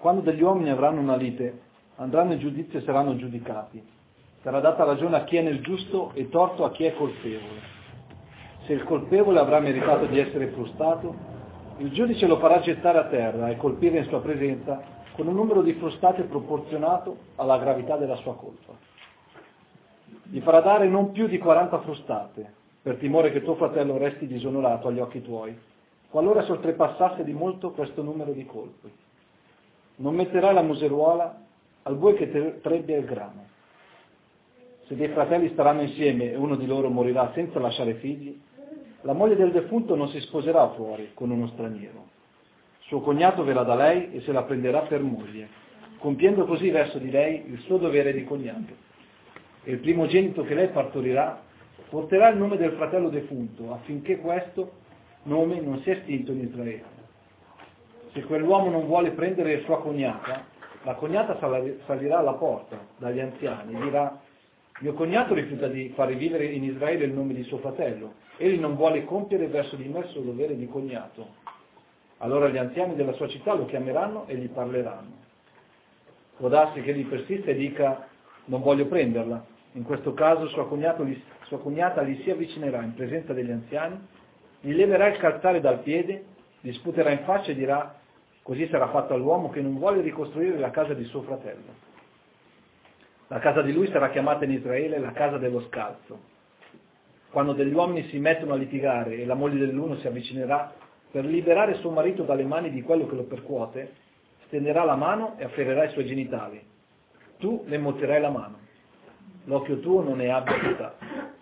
Quando degli uomini avranno una lite, andranno in giudizio e saranno giudicati. Sarà data ragione a chi è nel giusto e torto a chi è colpevole. Se il colpevole avrà meritato di essere frustato, il giudice lo farà gettare a terra e colpire in sua presenza con un numero di frustate proporzionato alla gravità della sua colpa. Gli farà dare non più di 40 frustate, per timore che tuo fratello resti disonorato agli occhi tuoi, qualora si oltrepassasse di molto questo numero di colpi. Non metterai la museruola al bue che trebbia il grano. Se dei fratelli staranno insieme e uno di loro morirà senza lasciare figli, la moglie del defunto non si sposerà fuori con uno straniero. Suo cognato verrà da lei e se la prenderà per moglie, compiendo così verso di lei il suo dovere di cognato. E il primogenito che lei partorirà porterà il nome del fratello defunto, affinché questo nome non sia estinto in Israele. Se quell'uomo non vuole prendere sua cognata, la cognata salirà alla porta dagli anziani e dirà: mio cognato rifiuta di far rivivere in Israele il nome di suo fratello, egli non vuole compiere verso di me il suo dovere di cognato. Allora gli anziani della sua città lo chiameranno e gli parleranno. Può darsi che egli persista e dica: non voglio prenderla. In questo caso sua cognata gli si avvicinerà in presenza degli anziani, gli leverà il calzare dal piede, gli sputerà in faccia e dirà: così sarà fatto all'uomo che non vuole ricostruire la casa di suo fratello. La casa di lui sarà chiamata in Israele la casa dello scalzo. Quando degli uomini si mettono a litigare e la moglie dell'uno si avvicinerà per liberare suo marito dalle mani di quello che lo percuote, stenderà la mano e afferrerà i suoi genitali. Tu le mozzerai la mano. L'occhio tuo non ne abbia pietà.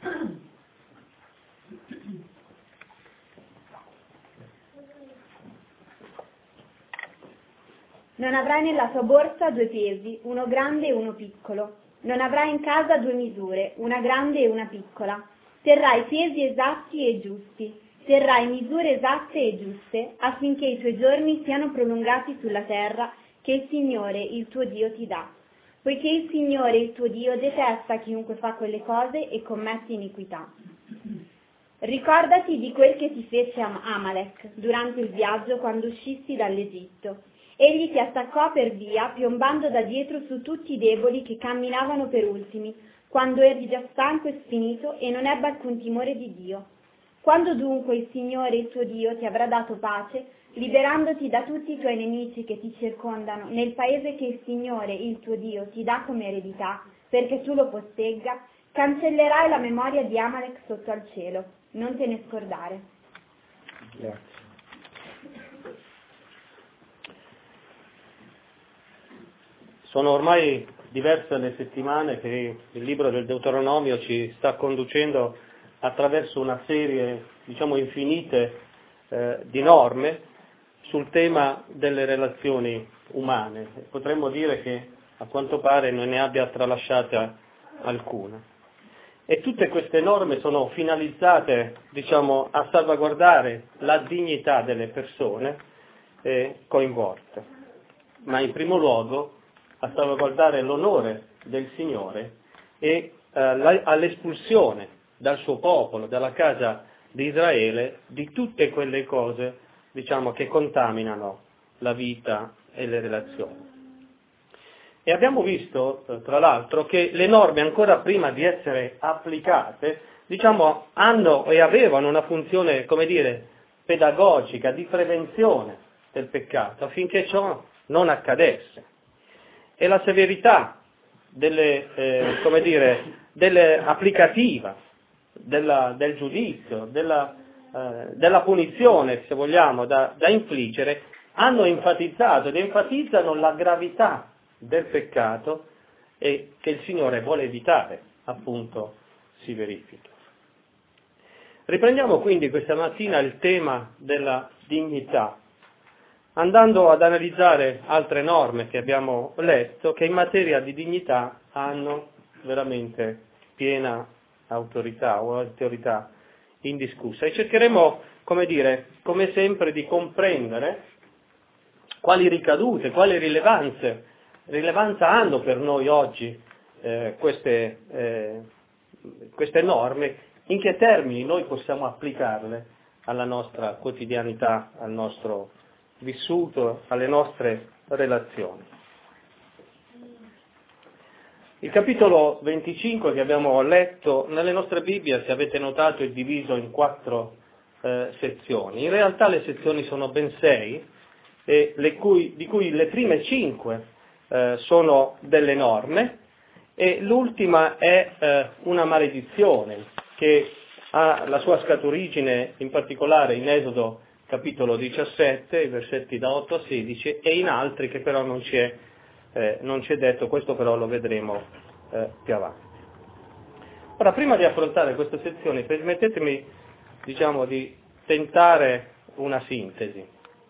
Non avrai nella tua borsa 2 pesi, uno grande e uno piccolo. Non avrai in casa 2 misure, una grande e una piccola. Terrai pesi esatti e giusti. Terrai misure esatte e giuste, affinché i tuoi giorni siano prolungati sulla terra che il Signore, il tuo Dio, ti dà. Poiché il Signore, il tuo Dio, detesta chiunque fa quelle cose e commette iniquità. Ricordati di quel che ti fece Amalek durante il viaggio quando uscisti dall'Egitto. Egli ti attaccò per via, piombando da dietro su tutti i deboli che camminavano per ultimi, quando eri già stanco e sfinito e non ebbe alcun timore di Dio. Quando dunque il Signore, il tuo Dio, ti avrà dato pace, liberandoti da tutti i tuoi nemici che ti circondano, nel paese che il Signore, il tuo Dio, ti dà come eredità, perché tu lo possegga, cancellerai la memoria di Amalek sotto al cielo. Non te ne scordare. Grazie. Sono ormai diverse le settimane che il libro del Deuteronomio ci sta conducendo attraverso una serie, infinite di norme sul tema delle relazioni umane. Potremmo dire che a quanto pare non ne abbia tralasciata alcuna. E tutte queste norme sono finalizzate, a salvaguardare la dignità delle persone coinvolte, ma in primo luogo a salvaguardare l'onore del Signore e all'espulsione dal suo popolo, dalla casa di Israele, di tutte quelle cose, che contaminano la vita e le relazioni. E abbiamo visto, tra l'altro, che le norme ancora prima di essere applicate, hanno e avevano una funzione, pedagogica, di prevenzione del peccato, affinché ciò non accadesse. E la severità applicativa del giudizio, della punizione, se vogliamo, da infliggere, hanno enfatizzato ed enfatizzano la gravità del peccato e che il Signore vuole evitare, appunto, si verifichi. Riprendiamo quindi questa mattina il tema della dignità, andando ad analizzare altre norme che abbiamo letto, che in materia di dignità hanno veramente piena autorità o autorità indiscussa. E cercheremo, come sempre, di comprendere quali ricadute, quali rilevanza hanno per noi oggi queste norme, in che termini noi possiamo applicarle alla nostra quotidianità, al nostro vissuto, alle nostre relazioni. Il capitolo 25 che abbiamo letto nelle nostre Bibbie, se avete notato, è diviso in 4 sezioni. In realtà le sezioni sono ben 6, di cui le prime 5 sono delle norme e l'ultima è una maledizione che ha la sua scaturigine in particolare in Esodo capitolo 17, i versetti da 8 a 16, e in altri che però non ci è detto, questo però lo vedremo più avanti. Ora, prima di affrontare queste sezioni, permettetemi, di tentare una sintesi.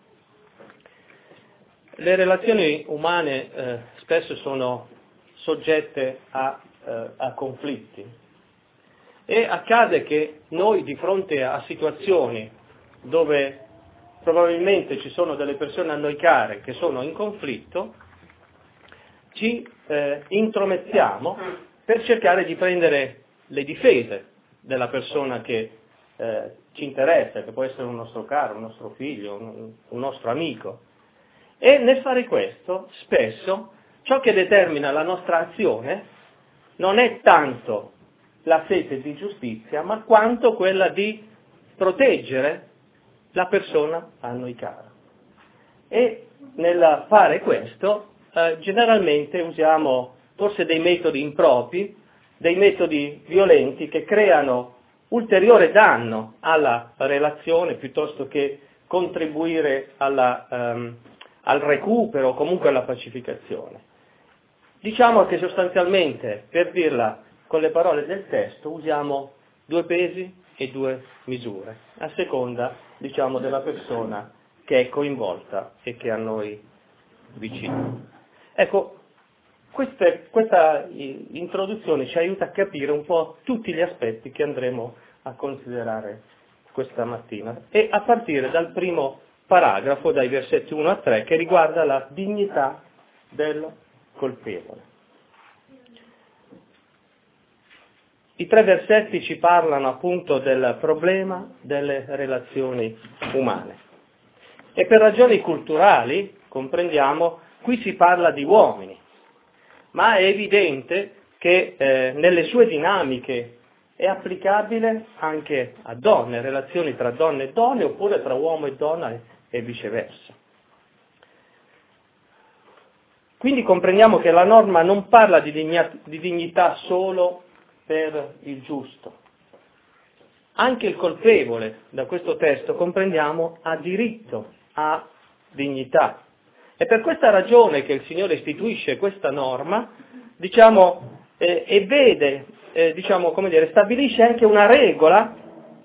Le relazioni umane spesso sono soggette a conflitti e accade che noi, di fronte a situazioni dove probabilmente ci sono delle persone a noi care che sono in conflitto, ci intromettiamo per cercare di prendere le difese della persona che ci interessa, che può essere un nostro caro, un nostro figlio, un nostro amico. E nel fare questo, spesso, ciò che determina la nostra azione non è tanto la sete di giustizia, ma quanto quella di proteggere la persona a noi cara. E nel fare questo, generalmente usiamo forse dei metodi impropri, dei metodi violenti che creano ulteriore danno alla relazione piuttosto che contribuire al recupero o comunque alla pacificazione. Diciamo che sostanzialmente, per dirla con le parole del testo, usiamo 2 pesi e 2 misure, a seconda, della persona che è coinvolta e che è a noi vicino. Ecco, questa introduzione ci aiuta a capire un po' tutti gli aspetti che andremo a considerare questa mattina, e a partire dal primo paragrafo, dai versetti 1 a 3, che riguarda la dignità del colpevole. I 3 versetti ci parlano appunto del problema delle relazioni umane. E per ragioni culturali, comprendiamo, qui si parla di uomini, ma è evidente che nelle sue dinamiche è applicabile anche a donne, relazioni tra donne e donne, oppure tra uomo e donna e viceversa. Quindi comprendiamo che la norma non parla di dignità solo per il giusto. Anche il colpevole, da questo testo, comprendiamo, ha diritto a dignità. È per questa ragione che il Signore istituisce questa norma, e vede, stabilisce anche una regola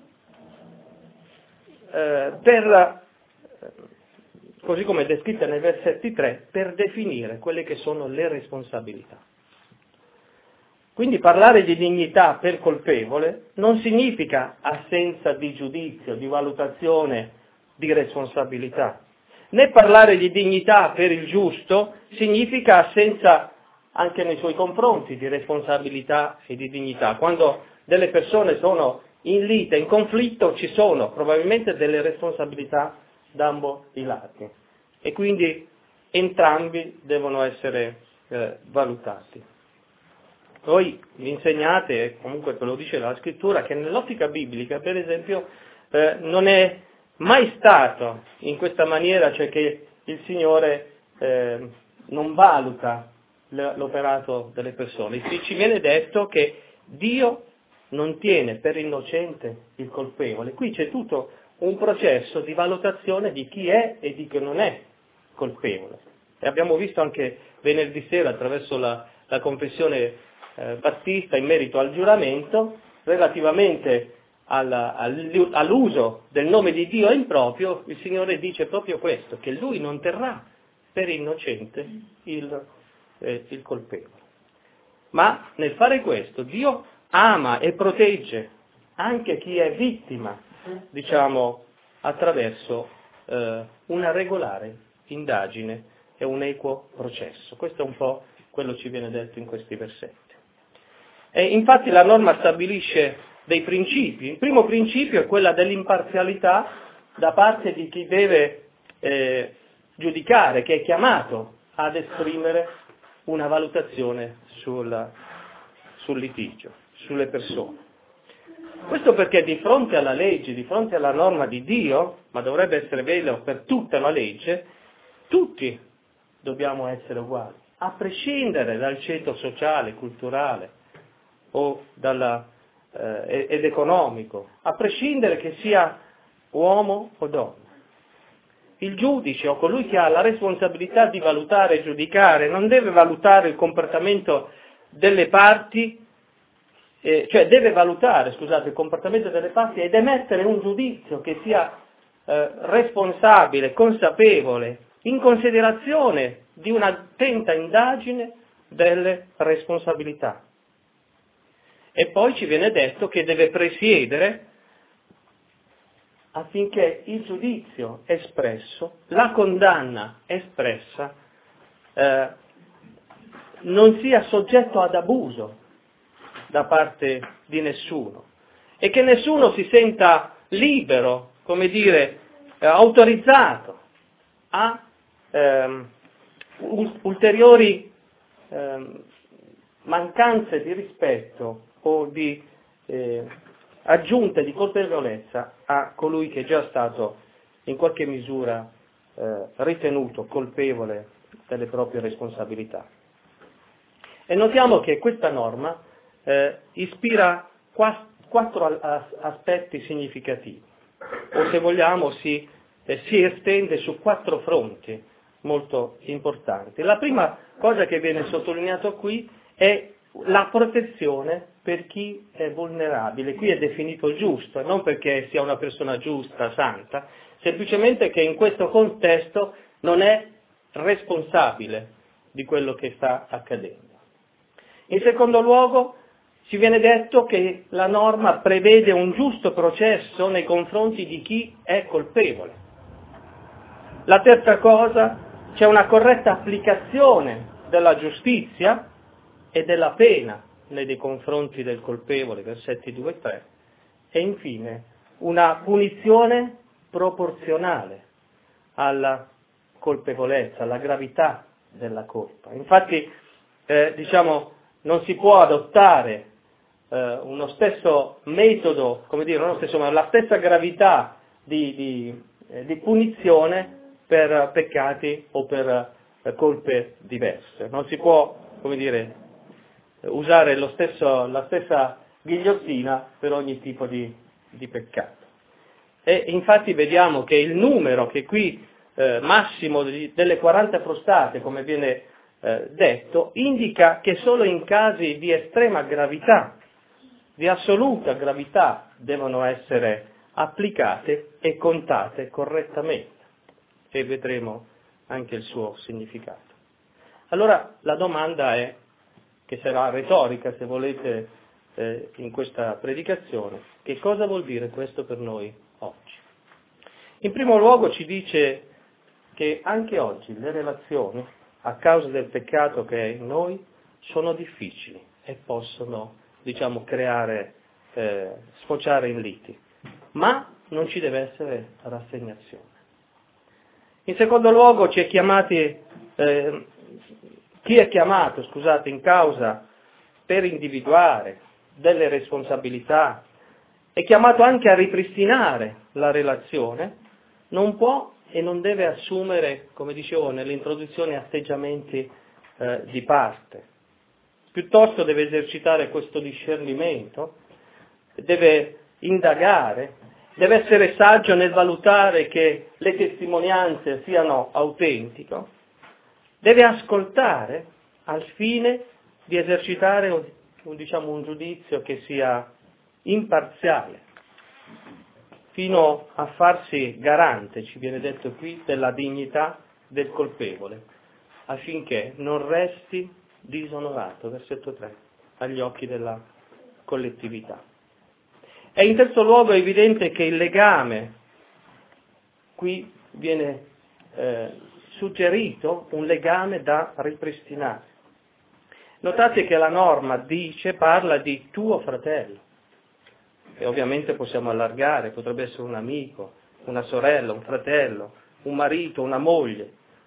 così come descritta nei versetti 3, per definire quelle che sono le responsabilità. Quindi parlare di dignità per colpevole non significa assenza di giudizio, di valutazione, di responsabilità. Né parlare di dignità per il giusto significa assenza anche nei suoi confronti di responsabilità e di dignità. Quando delle persone sono in lite, in conflitto, ci sono probabilmente delle responsabilità da ambo i lati e quindi entrambi devono essere valutati. Voi mi insegnate, e comunque ve lo dice la scrittura, che nell'ottica biblica, per esempio, non è mai stato in questa maniera, cioè che il Signore non valuta l'operato delle persone. Ci viene detto che Dio non tiene per innocente il colpevole. Qui c'è tutto un processo di valutazione di chi è e di chi non è colpevole. E abbiamo visto anche venerdì sera, attraverso la confessione battista in merito al giuramento, relativamente all'uso del nome di Dio in proprio, il Signore dice proprio questo, che Lui non terrà per innocente il colpevole. Ma nel fare questo Dio ama e protegge anche chi è vittima, attraverso una regolare indagine e un equo processo. Questo è un po' quello che ci viene detto in questi versetti. E infatti la norma stabilisce dei principi. Il primo principio è quella dell'imparzialità da parte di chi deve giudicare, che è chiamato ad esprimere una valutazione sul litigio, sulle persone. Questo perché di fronte alla legge, di fronte alla norma di Dio, ma dovrebbe essere vero per tutta la legge, tutti dobbiamo essere uguali, a prescindere dal ceto sociale, culturale o ed economico, a prescindere che sia uomo o donna. Il giudice o colui che ha la responsabilità di valutare e giudicare non deve valutare il comportamento delle parti, cioè deve valutare, il comportamento delle parti ed emettere un giudizio che sia responsabile, consapevole, in considerazione di un'attenta indagine delle responsabilità. E poi ci viene detto che deve presiedere affinché il giudizio espresso, la condanna espressa, non sia soggetto ad abuso da parte di nessuno e che nessuno si senta libero, autorizzato a ulteriori mancanze di rispetto o di aggiunte di colpevolezza a colui che è già stato in qualche misura ritenuto colpevole delle proprie responsabilità. E notiamo che questa norma ispira quattro aspetti significativi, o se vogliamo si estende su 4 fronti molto importanti. La prima cosa che viene sottolineato qui è la protezione per chi è vulnerabile. Qui è definito giusto, non perché sia una persona giusta, santa, semplicemente che in questo contesto non è responsabile di quello che sta accadendo. In secondo luogo, ci viene detto che la norma prevede un giusto processo nei confronti di chi è colpevole. La terza cosa, c'è una corretta applicazione della giustizia e della pena nei confronti del colpevole, versetti 2 e 3, e infine una punizione proporzionale alla colpevolezza, alla gravità della colpa. Infatti, non si può adottare uno stesso metodo, ma la stessa gravità di punizione per peccati o per colpe diverse. Non si può, usare la stessa ghigliottina per ogni tipo di peccato. E infatti vediamo che il numero che qui massimo delle 40 frustate, come viene detto, indica che solo in casi di estrema gravità, di assoluta gravità, devono essere applicate e contate correttamente, e vedremo anche il suo significato. Allora la domanda è, che sarà retorica se volete in questa predicazione, che cosa vuol dire questo per noi oggi? In primo luogo ci dice che anche oggi le relazioni, a causa del peccato che è in noi, sono difficili e possono, sfociare in liti, ma non ci deve essere rassegnazione. In secondo luogo chi è chiamato in causa per individuare delle responsabilità, è chiamato anche a ripristinare la relazione, non può e non deve assumere, come dicevo nell'introduzione, atteggiamenti di parte. Piuttosto deve esercitare questo discernimento, deve indagare, deve essere saggio nel valutare che le testimonianze siano autentiche, deve ascoltare al fine di esercitare un giudizio che sia imparziale, fino a farsi garante, ci viene detto qui, della dignità del colpevole, affinché non resti disonorato, versetto 3, agli occhi della collettività. E in terzo luogo è evidente che il legame, qui viene suggerito un legame da ripristinare. Notate che la norma parla di tuo fratello, e ovviamente possiamo allargare, potrebbe essere un amico, una sorella, un fratello, un marito, una moglie,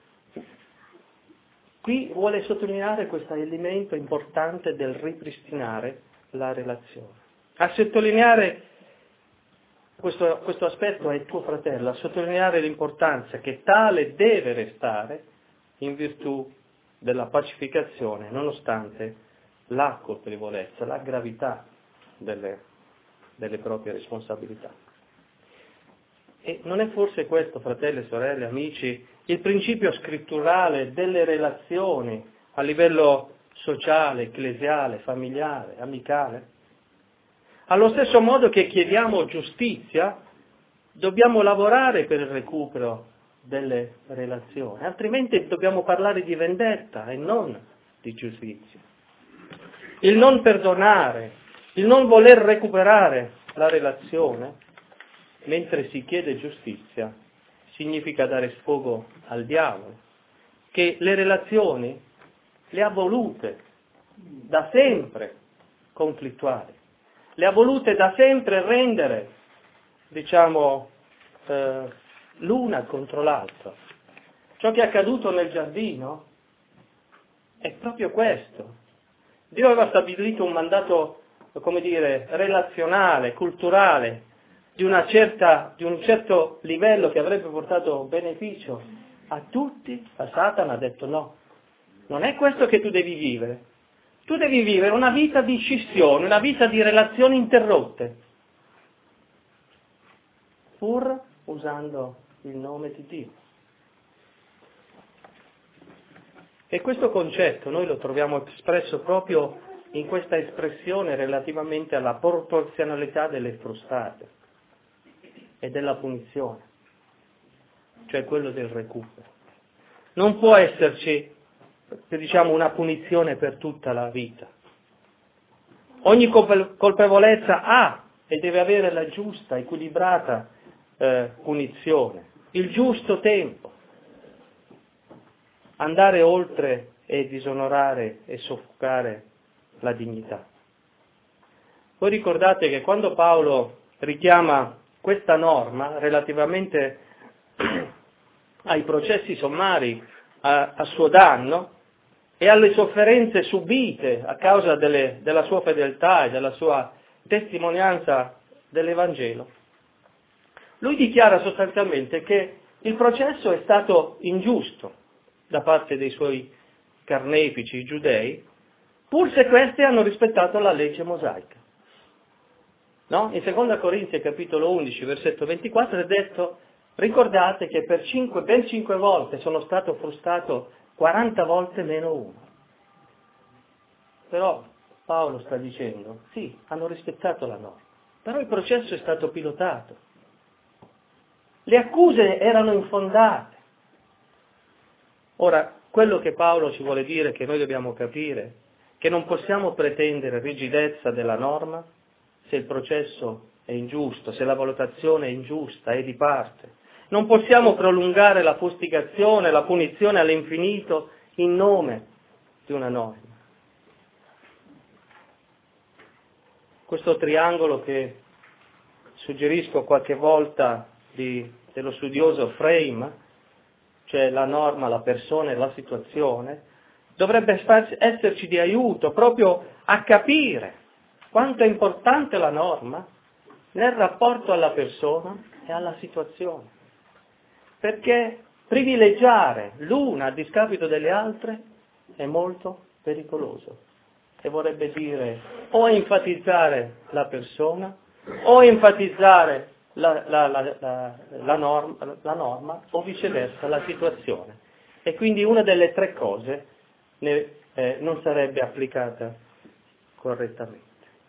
qui vuole sottolineare questo elemento importante del ripristinare la relazione. A sottolineare questo aspetto è tuo fratello, a sottolineare l'importanza che tale deve restare in virtù della pacificazione, nonostante la colpevolezza, la gravità delle proprie responsabilità. E non è forse questo, fratelli, sorelle, amici, il principio scritturale delle relazioni a livello sociale, ecclesiale, familiare, amicale? Allo stesso modo che chiediamo giustizia, dobbiamo lavorare per il recupero delle relazioni, altrimenti dobbiamo parlare di vendetta e non di giustizia. Il non perdonare, il non voler recuperare la relazione, mentre si chiede giustizia, significa dare sfogo al diavolo, che le relazioni le ha volute da sempre conflittuali, le ha volute da sempre rendere, l'una contro l'altra. Ciò che è accaduto nel giardino è proprio questo. Dio aveva stabilito un mandato, relazionale, culturale, di un certo livello che avrebbe portato beneficio a tutti, ma Satana ha detto no, non è questo che tu devi vivere. Tu devi vivere una vita di scissione, una vita di relazioni interrotte, pur usando il nome di Dio. E questo concetto noi lo troviamo espresso proprio in questa espressione relativamente alla proporzionalità delle frustate e della punizione, cioè quello del recupero. Non può esserci, una punizione per tutta la vita. Ogni colpevolezza ha e deve avere la giusta, equilibrata punizione, il giusto tempo. Andare oltre e disonorare e soffocare la dignità. Voi ricordate che quando Paolo richiama questa norma relativamente ai processi sommari a suo danno e alle sofferenze subite a causa della sua fedeltà e della sua testimonianza dell'Evangelo, lui dichiara sostanzialmente che il processo è stato ingiusto da parte dei suoi carnefici, i giudei, pur se questi hanno rispettato la legge mosaica. No? In 2 Corinzi capitolo 11, versetto 24 è detto: ricordate che ben 5 volte sono stato frustato, 40 volte meno uno. Però Paolo sta dicendo, sì, hanno rispettato la norma, però il processo è stato pilotato. Le accuse erano infondate. Ora, quello che Paolo ci vuole dire, che noi dobbiamo capire, che non possiamo pretendere rigidezza della norma se il processo è ingiusto, se la valutazione è ingiusta, è di parte. Non possiamo prolungare la fustigazione, la punizione all'infinito in nome di una norma. Questo triangolo che suggerisco qualche volta dello studioso Frame, cioè la norma, la persona e la situazione, dovrebbe esserci di aiuto proprio a capire quanto è importante la norma nel rapporto alla persona e alla situazione. Perché privilegiare l'una a discapito delle altre è molto pericoloso. E vorrebbe dire o enfatizzare la persona o enfatizzare la norma o viceversa la situazione. E quindi una delle tre cose non sarebbe applicata correttamente.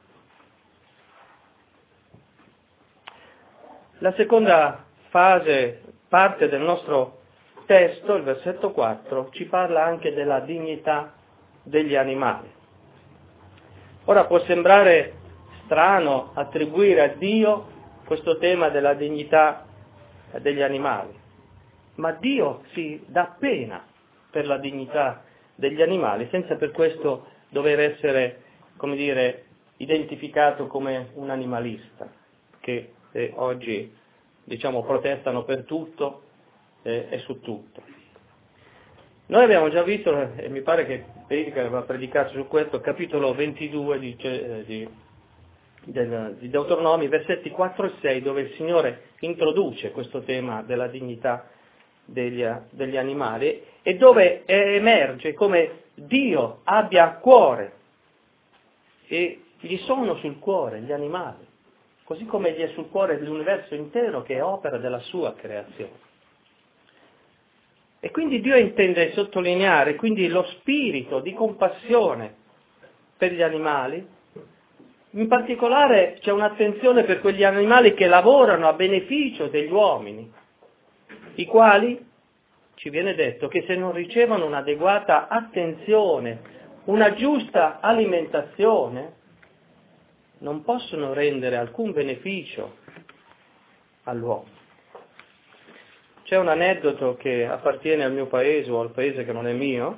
La seconda parte del nostro testo, il versetto 4, ci parla anche della dignità degli animali. Ora può sembrare strano attribuire a Dio questo tema della dignità degli animali, ma Dio si dà pena per la dignità degli animali, senza per questo dover essere, identificato come un animalista, che oggi, protestano per tutto e su tutto. Noi abbiamo già visto, e mi pare che Perica aveva predicato su questo, capitolo 22 di Deuteronomi, versetti 4 e 6, dove il Signore introduce questo tema della dignità degli animali e dove emerge come Dio abbia a cuore e gli sono sul cuore gli animali, così come gli è sul cuore l'universo intero che è opera della sua creazione. E quindi Dio intende sottolineare quindi lo spirito di compassione per gli animali. In particolare c'è un'attenzione per quegli animali che lavorano a beneficio degli uomini, i quali, ci viene detto, che se non ricevono un'adeguata attenzione, una giusta alimentazione, non possono rendere alcun beneficio all'uomo. C'è un aneddoto che appartiene al mio paese o al paese che non è mio,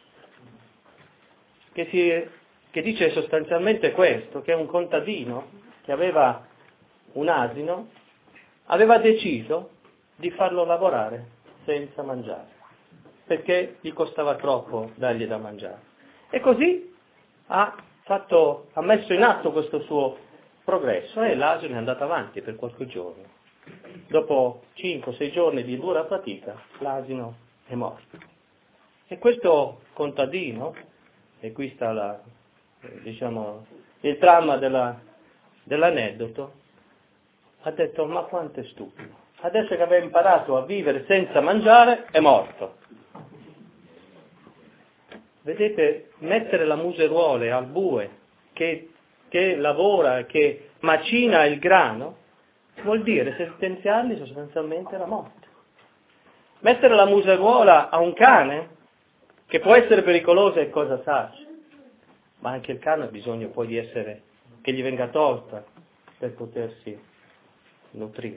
che dice sostanzialmente questo, che un contadino che aveva un asino aveva deciso di farlo lavorare senza mangiare, perché gli costava troppo dargli da mangiare. E così ha messo in atto questo suo progresso e l'asino è andato avanti per qualche giorno. Dopo 5-6 giorni di dura fatica, l'asino è morto. E questo contadino, e qui sta il dramma dell'aneddoto, ha detto: ma quanto è stupido, adesso che aveva imparato a vivere senza mangiare è morto. Vedete, mettere la museruole al bue che lavora, che macina il grano, vuol dire sentenziarli sostanzialmente alla morte. Mettere la museruola a un cane, che può essere pericolosa, è cosa saggia, ma anche il cane ha bisogno poi di che gli venga tolta per potersi nutrire.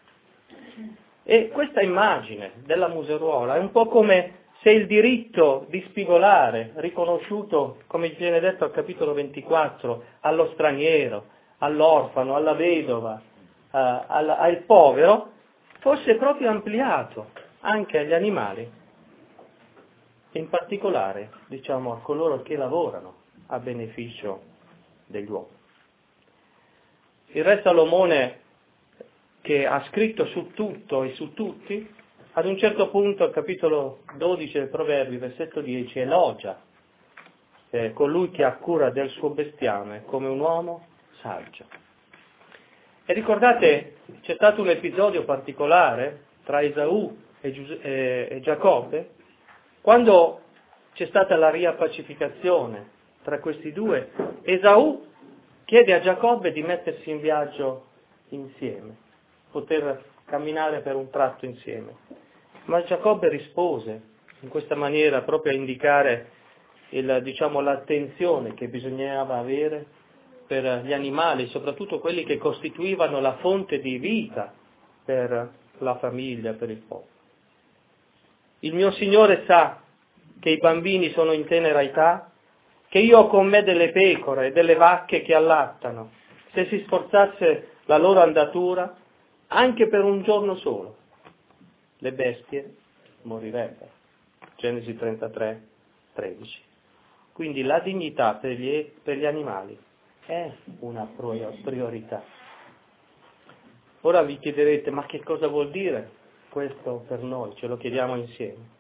E questa immagine della museruola è un po' come se il diritto di spigolare, riconosciuto, come viene detto al capitolo 24, allo straniero, all'orfano, alla vedova, al povero, fosse proprio ampliato anche agli animali, in particolare, a coloro che lavorano a beneficio degli uomini. Il re Salomone, che ha scritto su tutto e su tutti, ad un certo punto, al capitolo 12 del Proverbi, versetto 10, elogia colui che ha cura del suo bestiame come un uomo saggio. E ricordate, c'è stato un episodio particolare tra Esaù e Giacobbe, quando c'è stata la riappacificazione tra questi due. Esaù chiede a Giacobbe di mettersi in viaggio insieme, poter camminare per un tratto insieme. Ma Giacobbe rispose in questa maniera proprio a indicare l'attenzione che bisognava avere per gli animali, soprattutto quelli che costituivano la fonte di vita per la famiglia, per il popolo. Il mio Signore sa che i bambini sono in tenera età, che io ho con me delle pecore e delle vacche che allattano. Se si sforzasse la loro andatura, anche per un giorno solo, le bestie morirebbero. Genesi 33, 13. Quindi la dignità per gli animali è una priorità. Ora vi chiederete: ma che cosa vuol dire questo per noi? Ce lo chiediamo insieme.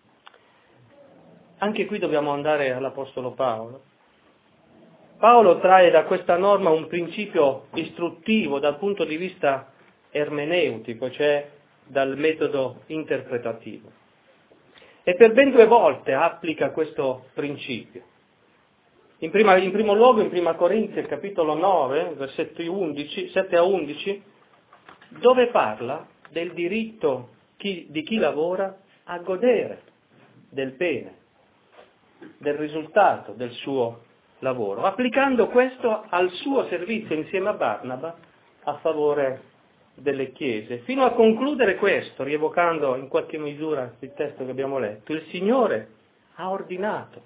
Anche qui dobbiamo andare all'Apostolo Paolo. Paolo trae da questa norma un principio istruttivo dal punto di vista ermeneutico, cioè dal metodo interpretativo. E per ben 2 volte applica questo principio. In primo luogo in 1 Corinzi, capitolo 9, versetti 7 a 11, dove parla del diritto di chi lavora a godere del bene, del risultato del suo lavoro, applicando questo al suo servizio insieme a Barnaba a favore delle chiese, fino a concludere questo, rievocando in qualche misura il testo che abbiamo letto. Il Signore ha ordinato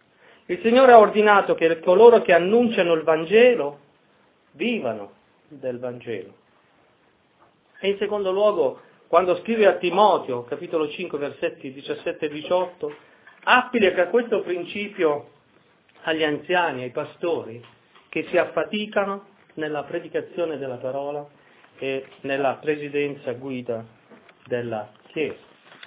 che coloro che annunciano il Vangelo vivano del Vangelo. E in secondo luogo quando scrive a Timoteo, capitolo 5, versetti 17 e 18, applica questo principio agli anziani, ai pastori, che si affaticano nella predicazione della parola e nella presidenza guida della Chiesa.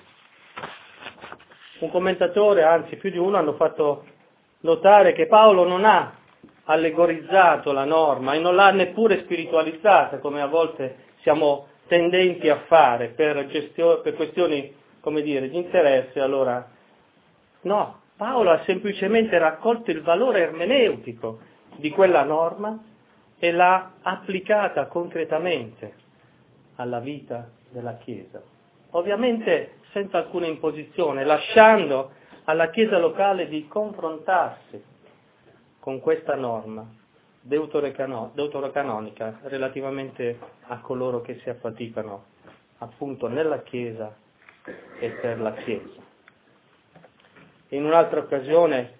Un commentatore, anzi più di uno, hanno fatto notare che Paolo non ha allegorizzato la norma e non l'ha neppure spiritualizzata, come a volte siamo tendenti a fare per questioni, come dire, di interesse. Allora, no, Paolo ha semplicemente raccolto il valore ermeneutico di quella norma e l'ha applicata concretamente alla vita della Chiesa. Ovviamente senza alcuna imposizione, lasciando alla Chiesa locale di confrontarsi con questa norma deuterocanonica relativamente a coloro che si affaticano appunto nella Chiesa e per la Chiesa. In un'altra occasione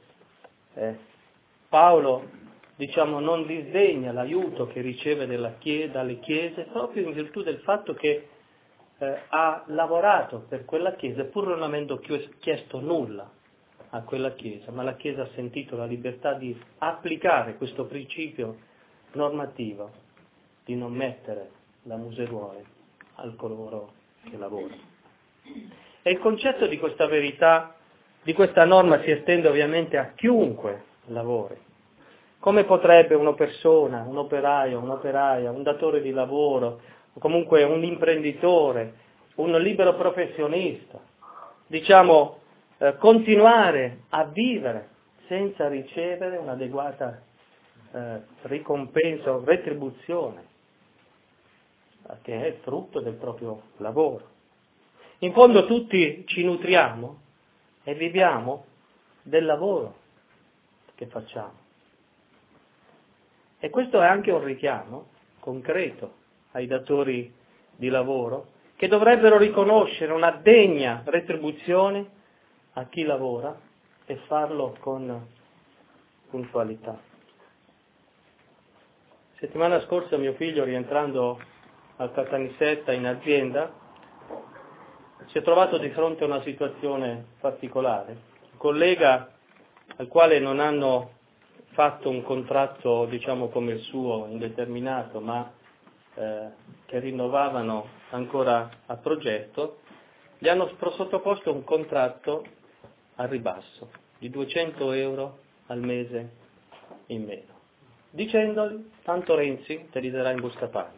Paolo, non disdegna l'aiuto che riceve dalle chiese proprio in virtù del fatto che ha lavorato per quella Chiesa pur non avendo chiesto nulla a quella Chiesa, ma la Chiesa ha sentito la libertà di applicare questo principio normativo di non mettere la museruola al coloro che lavorano. E il concetto di questa verità, di questa norma si estende ovviamente a chiunque lavori. Come potrebbe una persona, un operaio, un'operaia, un datore di lavoro, o comunque un imprenditore, un libero professionista, continuare a vivere senza ricevere un'adeguata ricompensa o retribuzione, che è frutto del proprio lavoro. In fondo tutti ci nutriamo e viviamo del lavoro che facciamo. E questo è anche un richiamo concreto ai datori di lavoro che dovrebbero riconoscere una degna retribuzione a chi lavora e farlo con puntualità. Settimana scorsa mio figlio, rientrando al Caltanissetta in azienda, si è trovato di fronte a una situazione particolare. Un collega al quale non hanno fatto un contratto, come il suo, indeterminato, ma che rinnovavano ancora a progetto, gli hanno sottoposto un contratto al ribasso di 200 euro al mese in meno, dicendogli: tanto Renzi te li darà in busta paga.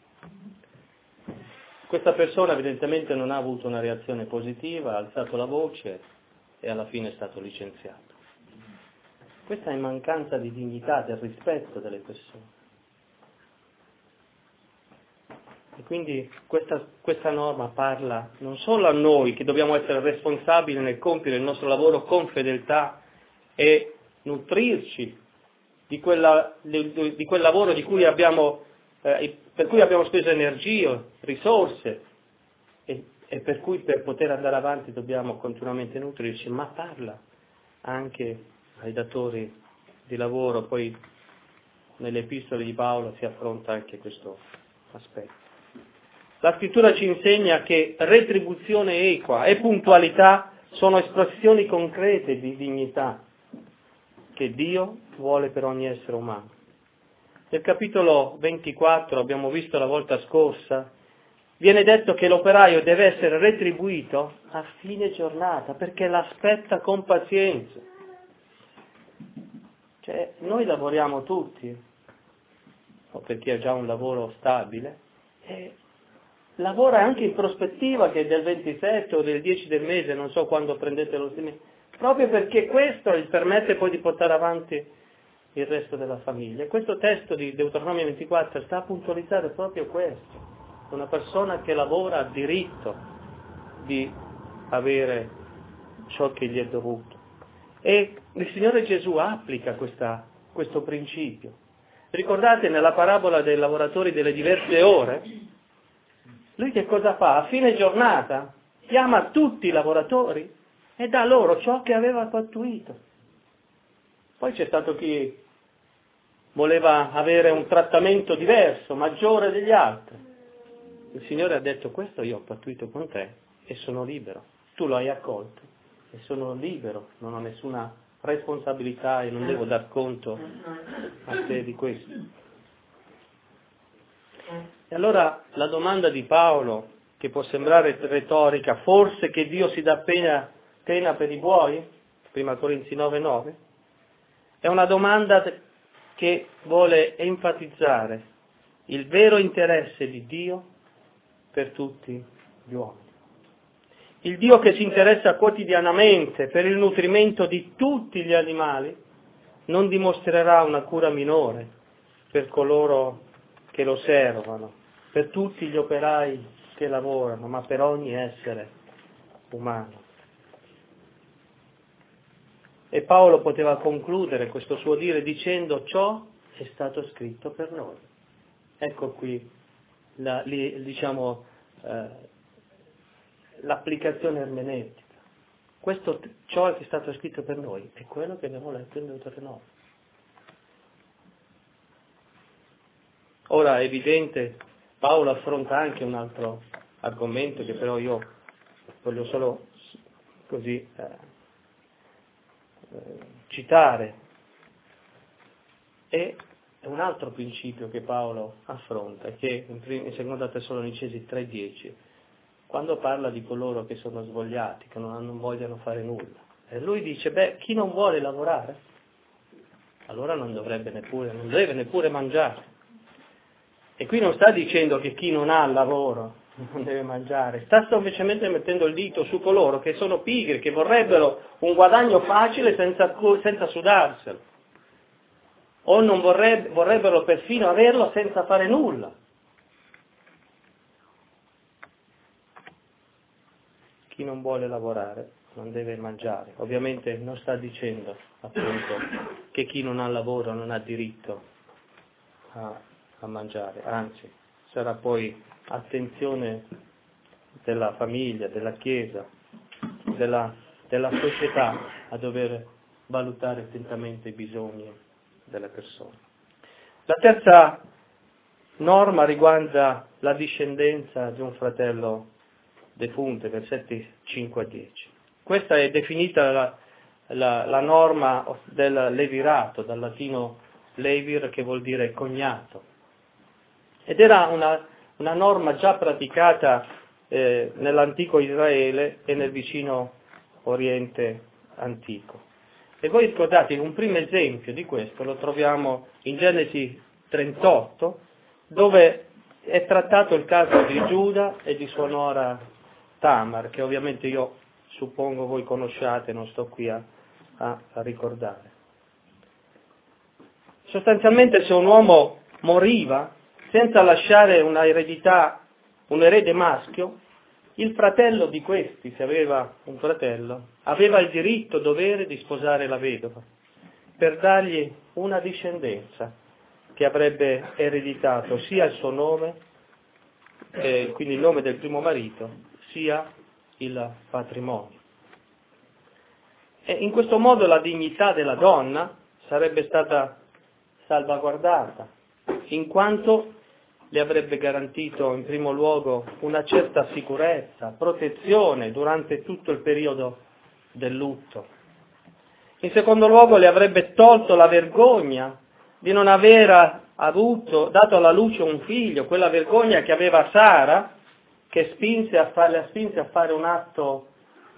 Questa persona evidentemente non ha avuto una reazione positiva, ha alzato la voce e alla fine è stato licenziato. Questa è mancanza di dignità, del rispetto delle persone. E quindi questa norma parla non solo a noi, che dobbiamo essere responsabili nel compiere il nostro lavoro con fedeltà e nutrirci di quel lavoro per cui abbiamo speso energie, risorse e per cui per poter andare avanti dobbiamo continuamente nutrirci, ma parla anche ai datori di lavoro. Poi nelle epistole di Paolo si affronta anche questo aspetto. La scrittura ci insegna che retribuzione equa e puntualità sono espressioni concrete di dignità che Dio vuole per ogni essere umano. Nel capitolo 24, abbiamo visto la volta scorsa, viene detto che l'operaio deve essere retribuito a fine giornata perché l'aspetta con pazienza. Noi lavoriamo tutti, o per chi ha già un lavoro stabile, e lavora anche in prospettiva che è del 27 o del 10 del mese, non so quando prendete lo stipendio, proprio perché questo gli permette poi di portare avanti il resto della famiglia. E questo testo di Deuteronomio 24 sta a puntualizzare proprio questo. Una persona che lavora ha diritto di avere ciò che gli è dovuto. E il Signore Gesù applica questo principio. Ricordate nella parabola dei lavoratori delle diverse ore? Lui che cosa fa? A fine giornata chiama tutti i lavoratori e dà loro ciò che aveva pattuito. Poi c'è stato chi voleva avere un trattamento diverso, maggiore degli altri. il Signore ha detto questo io ho pattuito con te e sono libero. Tu lo hai accolto e sono libero, non ho nessuna responsabilità e non devo dar conto a te di questo. E allora la domanda di Paolo, che può sembrare retorica, forse che Dio si dà pena per i buoi, 1 Corinzi 9,9, è una domanda che vuole enfatizzare il vero interesse di Dio per tutti gli uomini. Il Dio che si interessa quotidianamente per il nutrimento di tutti gli animali non dimostrerà una cura minore per coloro che lo servono, per tutti gli operai che lavorano, ma per ogni essere umano. E Paolo poteva concludere questo suo dire dicendo: ciò è stato scritto per noi. Ecco qui l'applicazione ermeneutica. Ciò che è stato scritto per noi è quello che abbiamo letto in Deuteronomio. Ora è evidente, Paolo affronta anche un altro argomento che però io voglio solo così citare. E un altro principio che Paolo affronta, che in 2 Tessalonicesi 3,10, quando parla di coloro che sono svogliati, che non vogliono fare nulla, e lui dice, chi non vuole lavorare, allora non deve neppure mangiare. E qui non sta dicendo che chi non ha lavoro non deve mangiare, sta semplicemente mettendo il dito su coloro che sono pigri, che vorrebbero un guadagno facile senza sudarselo, o non vorrebbero perfino averlo senza fare nulla. Chi non vuole lavorare non deve mangiare. Ovviamente non sta dicendo appunto che chi non ha lavoro non ha diritto a mangiare, anzi sarà poi attenzione della famiglia, della Chiesa, della società a dover valutare attentamente i bisogni delle persone. La terza norma riguarda la discendenza di un fratello defunto, versetti 5 a 10. Questa è definita la norma del levirato, dal latino levir, che vuol dire cognato. Ed era una norma già praticata nell'antico Israele e nel vicino Oriente antico. E voi ricordate, un primo esempio di questo lo troviamo in Genesi 38, dove è trattato il caso di Giuda e di sua nuora Tamar, che ovviamente io suppongo voi conosciate, non sto qui a ricordare. Sostanzialmente, se un uomo moriva senza lasciare una eredità, un erede maschio, il fratello di questi, se aveva un fratello, aveva il diritto, dovere di sposare la vedova per dargli una discendenza che avrebbe ereditato sia il suo nome, quindi il nome del primo marito, sia il patrimonio. E in questo modo la dignità della donna sarebbe stata salvaguardata, in quanto le avrebbe garantito in primo luogo una certa sicurezza, protezione durante tutto il periodo del lutto. In secondo luogo le avrebbe tolto la vergogna di non aver dato alla luce un figlio, quella vergogna che aveva Sara, che la spinse a fare un atto,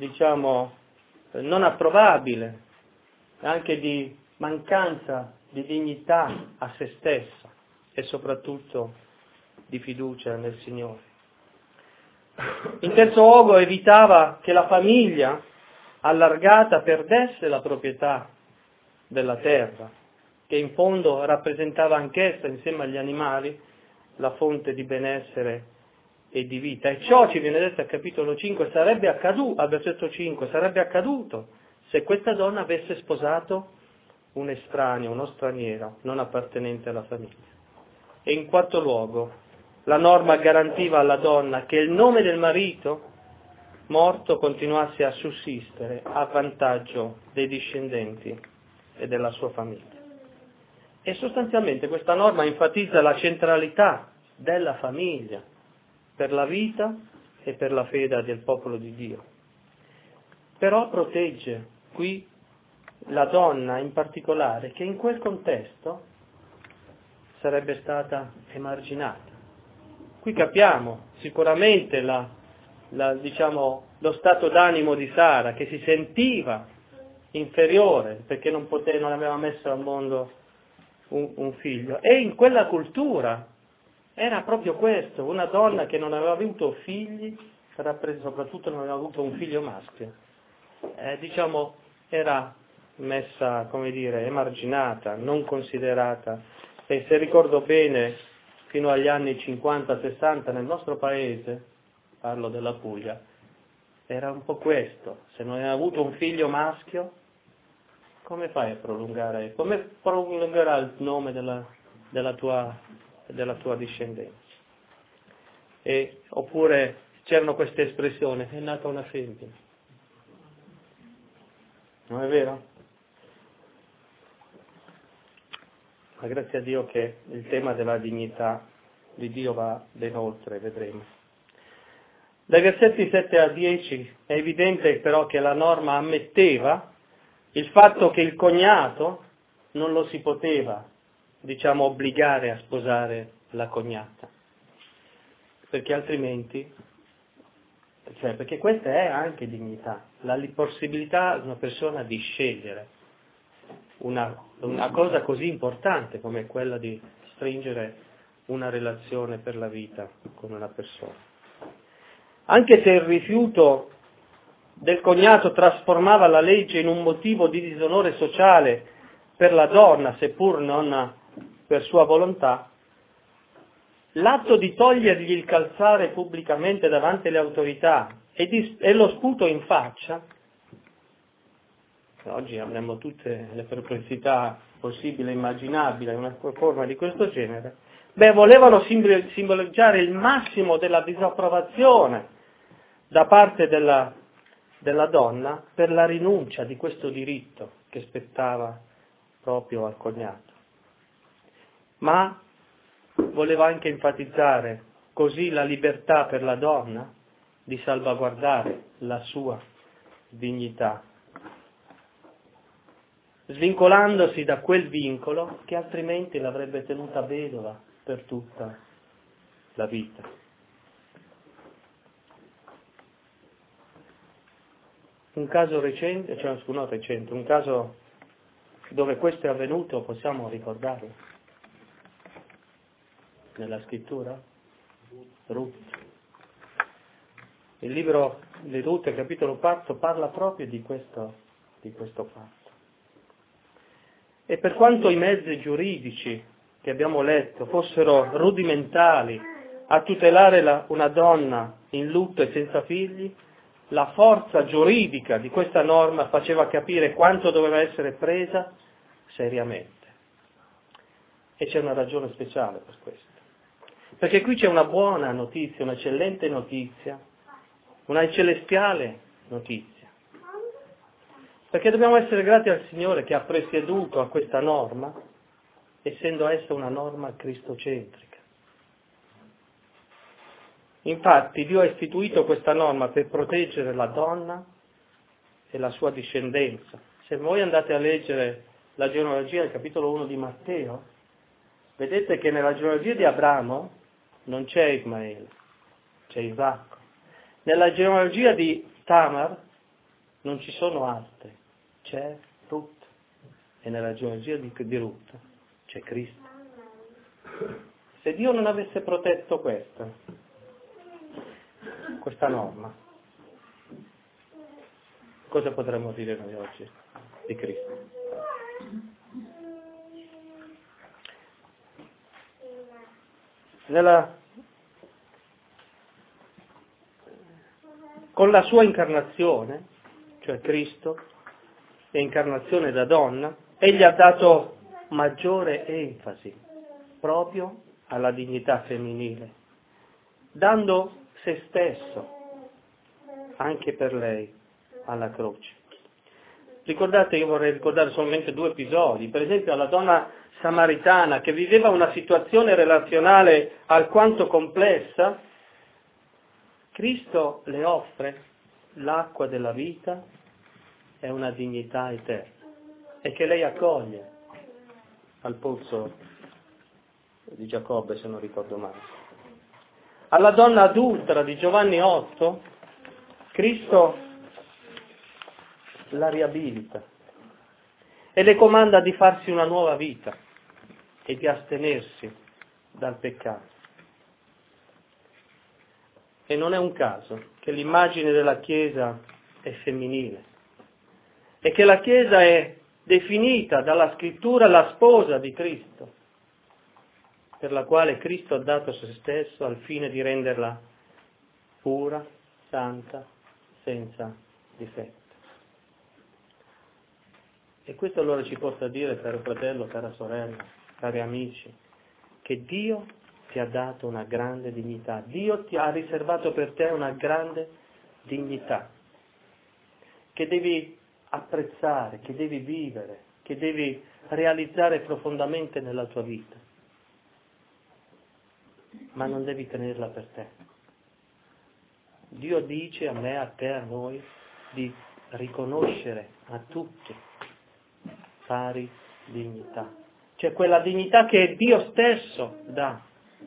non approvabile, anche di mancanza di dignità a se stessa e soprattutto di fiducia nel Signore. In terzo luogo evitava che la famiglia allargata perdesse la proprietà della terra, che in fondo rappresentava anch'essa, insieme agli animali, la fonte di benessere e di vita. E ciò, ci viene detto al capitolo 5, al versetto 5, sarebbe accaduto se questa donna avesse sposato un estraneo, uno straniero, non appartenente alla famiglia. E in quarto luogo, la norma garantiva alla donna che il nome del marito morto continuasse a sussistere a vantaggio dei discendenti e della sua famiglia. E sostanzialmente questa norma enfatizza la centralità della famiglia per la vita e per la fede del popolo di Dio. Però protegge qui la donna in particolare, che in quel contesto sarebbe stata emarginata. Qui capiamo sicuramente lo stato d'animo di Sara, che si sentiva inferiore perché non aveva messo al mondo un figlio. E in quella cultura era proprio questo, una donna che non aveva avuto figli, soprattutto non aveva avuto un figlio maschio, era messa, emarginata, non considerata. E se ricordo bene, fino agli anni 50-60 nel nostro paese, parlo della Puglia, era un po' questo: se non hai avuto un figlio maschio, come fai a prolungare? Come prolungherà il nome della tua discendenza? Oppure c'erano queste espressioni: è nata una femmina. Non è vero? Ma grazie a Dio che il tema della dignità di Dio va ben oltre, vedremo. Dai versetti 7 a 10 è evidente però che la norma ammetteva il fatto che il cognato non lo si poteva, obbligare a sposare la cognata, perché altrimenti, perché questa è anche dignità, la possibilità di una persona di scegliere una cosa così importante come quella di stringere una relazione per la vita con una persona. Anche se il rifiuto del cognato trasformava la legge in un motivo di disonore sociale per la donna, seppur non per sua volontà, l'atto di togliergli il calzare pubblicamente davanti alle autorità e lo sputo in faccia, oggi avremmo tutte le perplessità possibili e immaginabili in una forma di questo genere, volevano simboleggiare il massimo della disapprovazione da parte della donna per la rinuncia di questo diritto che spettava proprio al cognato. Ma voleva anche enfatizzare così la libertà per la donna di salvaguardare la sua dignità, svincolandosi da quel vincolo che altrimenti l'avrebbe tenuta vedova per tutta la vita. Un caso un caso dove questo è avvenuto, possiamo ricordarlo nella scrittura? Ruth. Il libro di Ruth, capitolo 4, parla proprio di questo fatto. E per quanto i mezzi giuridici che abbiamo letto fossero rudimentali a tutelare una donna in lutto e senza figli, la forza giuridica di questa norma faceva capire quanto doveva essere presa seriamente. E c'è una ragione speciale per questo. Perché qui c'è una buona notizia, un'eccellente notizia, una celestiale notizia. Perché dobbiamo essere grati al Signore che ha presieduto a questa norma, essendo essa una norma cristocentrica. Infatti Dio ha istituito questa norma per proteggere la donna e la sua discendenza. Se voi andate a leggere la genealogia del capitolo 1 di Matteo, vedete che nella genealogia di Abramo non c'è Ismaele, c'è Isacco. Nella genealogia di Tamar non ci sono altre, c'è Ruth, e nella genealogia di Ruth c'è Cristo. Se Dio non avesse protetto questa norma, cosa potremmo dire noi oggi di Cristo? Con la sua incarnazione, cioè Cristo, è incarnazione da donna, egli ha dato maggiore enfasi proprio alla dignità femminile, dando se stesso anche per lei alla croce. Io vorrei ricordare solamente 2 episodi, per esempio alla donna samaritana che viveva una situazione relazionale alquanto complessa Cristo le offre l'acqua della vita e una dignità eterna, e che lei accoglie al pozzo di Giacobbe, se non ricordo male. Alla donna adultera di Giovanni 8, Cristo la riabilita e le comanda di farsi una nuova vita e di astenersi dal peccato. E non è un caso che l'immagine della Chiesa è femminile e che la Chiesa è definita dalla Scrittura la sposa di Cristo, per la quale Cristo ha dato se stesso al fine di renderla pura, santa, senza difetto. E questo allora ci porta a dire, caro fratello, cara sorella, cari amici, che Dio ti ha dato una grande dignità, Dio ti ha riservato per te una grande dignità, che devi apprezzare, che devi vivere, che devi realizzare profondamente nella tua vita, ma non devi tenerla per te. Dio dice a me, a te, a noi, di riconoscere a tutti pari dignità, cioè quella dignità che Dio stesso dà.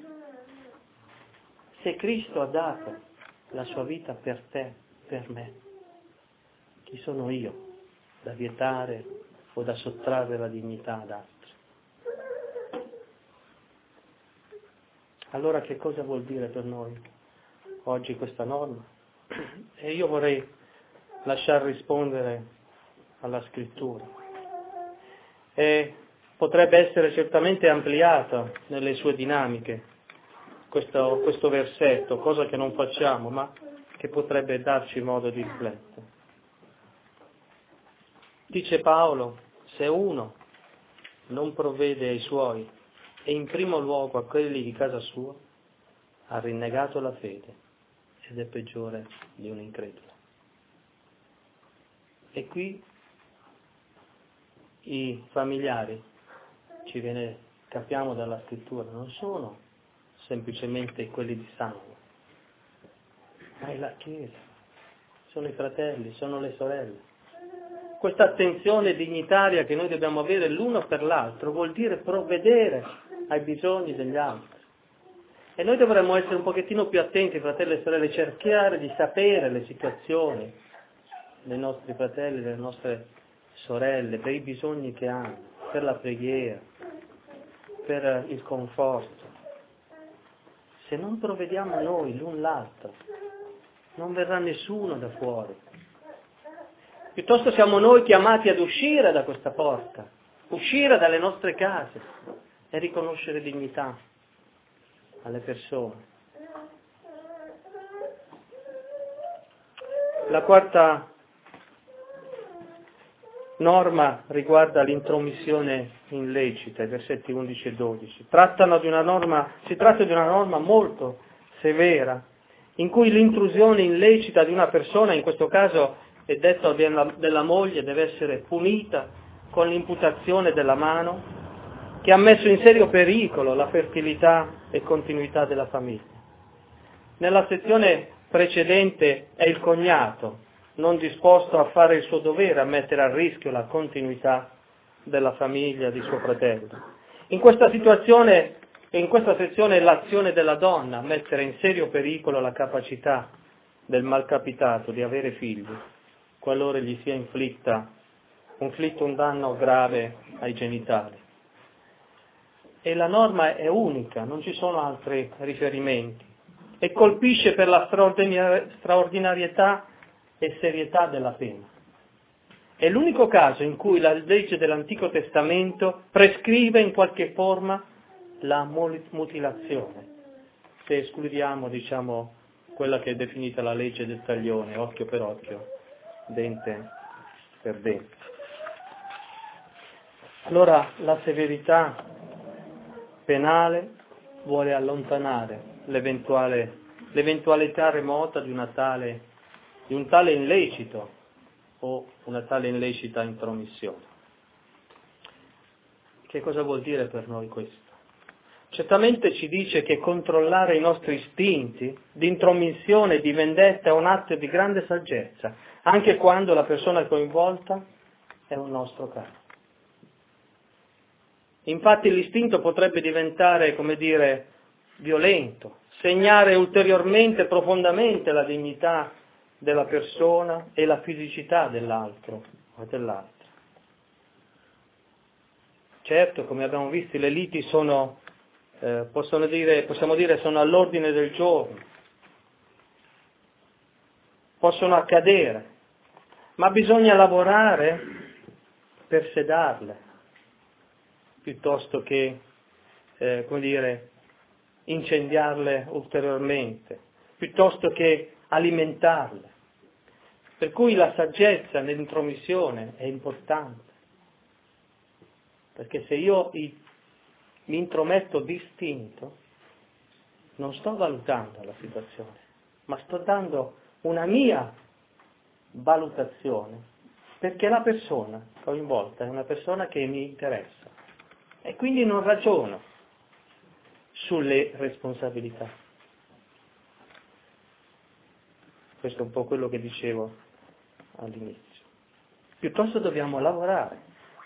Se Cristo ha dato la sua vita per te, per me, chi sono io da vietare o da sottrarre la dignità ad altri? Allora che cosa vuol dire per noi oggi questa norma? E io vorrei lasciar rispondere alla Scrittura. E potrebbe essere certamente ampliata nelle sue dinamiche questo versetto, cosa che non facciamo, ma che potrebbe darci modo di riflettere. Dice Paolo, se uno non provvede ai suoi e in primo luogo a quelli di casa sua, ha rinnegato la fede ed è peggiore di un incredulo. E qui i familiari, capiamo dalla Scrittura, non sono semplicemente quelli di sangue, ma è la Chiesa, sono i fratelli, sono le sorelle. Questa attenzione dignitaria che noi dobbiamo avere l'uno per l'altro vuol dire provvedere ai bisogni degli altri. E noi dovremmo essere un pochettino più attenti, fratelli e sorelle, cercare di sapere le situazioni dei nostri fratelli, delle nostre sorelle, per i bisogni che hanno, per la preghiera, per il conforto. Se non provvediamo noi l'un l'altro, non verrà nessuno da fuori. Piuttosto siamo noi chiamati ad uscire da questa porta, uscire dalle nostre case e riconoscere dignità alle persone. La quarta norma riguarda l'intromissione illecita, i versetti 11 e 12. Si tratta di una norma molto severa, in cui l'intrusione illecita di una persona, in questo caso è detto della moglie, deve essere punita con l'imputazione della mano, che ha messo in serio pericolo la fertilità e continuità della famiglia. Nella sezione precedente è il cognato, non disposto a fare il suo dovere, a mettere a rischio la continuità della famiglia di suo fratello. In questa situazione e in questa sezione è l'azione della donna a mettere in serio pericolo la capacità del malcapitato di avere figli, qualora gli sia inflitto un danno grave ai genitali. E la norma è unica, non ci sono altri riferimenti, e colpisce per la straordinarietà e serietà della pena. È l'unico caso in cui la legge dell'Antico Testamento prescrive in qualche forma la mutilazione, se escludiamo, quella che è definita la legge del taglione, occhio per occhio, dente per dente. Allora la severità penale vuole allontanare l'eventualità remota di un tale illecito o una tale illecita intromissione. Che cosa vuol dire per noi questo? certamente ci dice che controllare i nostri istinti di intromissione e di vendetta è un atto di grande saggezza, anche quando la persona coinvolta è un nostro caro. Infatti l'istinto potrebbe diventare, come dire, violento, segnare ulteriormente, profondamente la dignità della persona e la fisicità dell'altro o dell'altra. Certo, come abbiamo visto, le liti sono, possiamo dire, sono all'ordine del giorno, possono accadere, ma bisogna lavorare per sedarle, piuttosto che, come dire, incendiarle ulteriormente, piuttosto che alimentarle. Per cui la saggezza nell'intromissione è importante, perché se io mi intrometto distinto, non sto valutando la situazione, ma sto dando una mia valutazione, perché la persona coinvolta è una persona che mi interessa e quindi non ragiono sulle responsabilità. Questo è un po' quello che dicevo all'inizio. Piuttosto dobbiamo lavorare,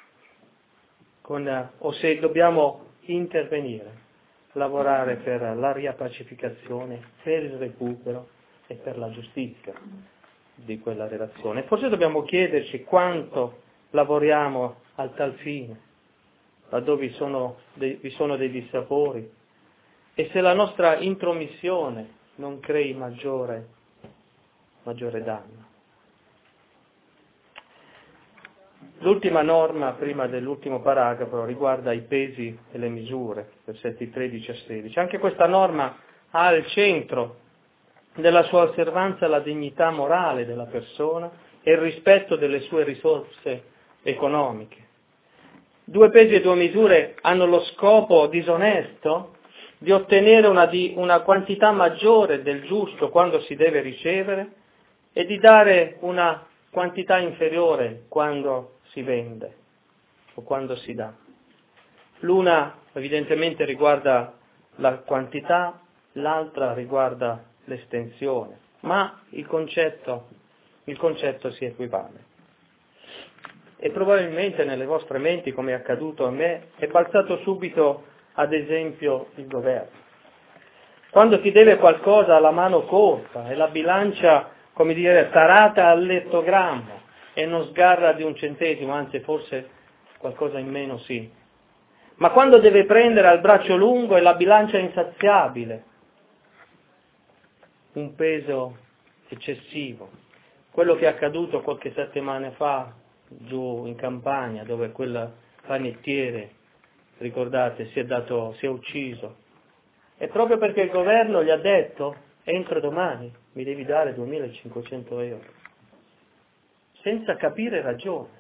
o se dobbiamo intervenire, lavorare per la riappacificazione, per il recupero e per la giustizia di quella relazione. Forse dobbiamo chiederci quanto lavoriamo a tal fine, laddove vi sono dei dissapori, e se la nostra intromissione non crei maggiore danno. L'ultima norma, prima dell'ultimo paragrafo, riguarda i pesi e le misure, versetti 13 a 16. Anche questa norma ha al centro della sua osservanza la dignità morale della persona e il rispetto delle sue risorse economiche. 2 pesi e 2 misure hanno lo scopo disonesto di ottenere una quantità maggiore del giusto quando si deve ricevere e di dare una quantità inferiore quando si vende o quando si dà. L'una evidentemente riguarda la quantità, l'altra riguarda l'estensione, ma il concetto si equivale. E probabilmente nelle vostre menti, come è accaduto a me, è balzato subito ad esempio il governo. Quando ti deve qualcosa alla mano corta e la bilancia, come dire, tarata al lettogrammo e non sgarra di un centesimo, anzi forse qualcosa in meno sì. Ma quando deve prendere al braccio lungo e la bilancia insaziabile, un peso eccessivo, quello che è accaduto qualche settimana fa giù in Campania, dove quel panettiere, ricordate, si è ucciso, è proprio perché il governo gli ha detto: entro domani mi devi dare 2.500 euro, senza capire ragione.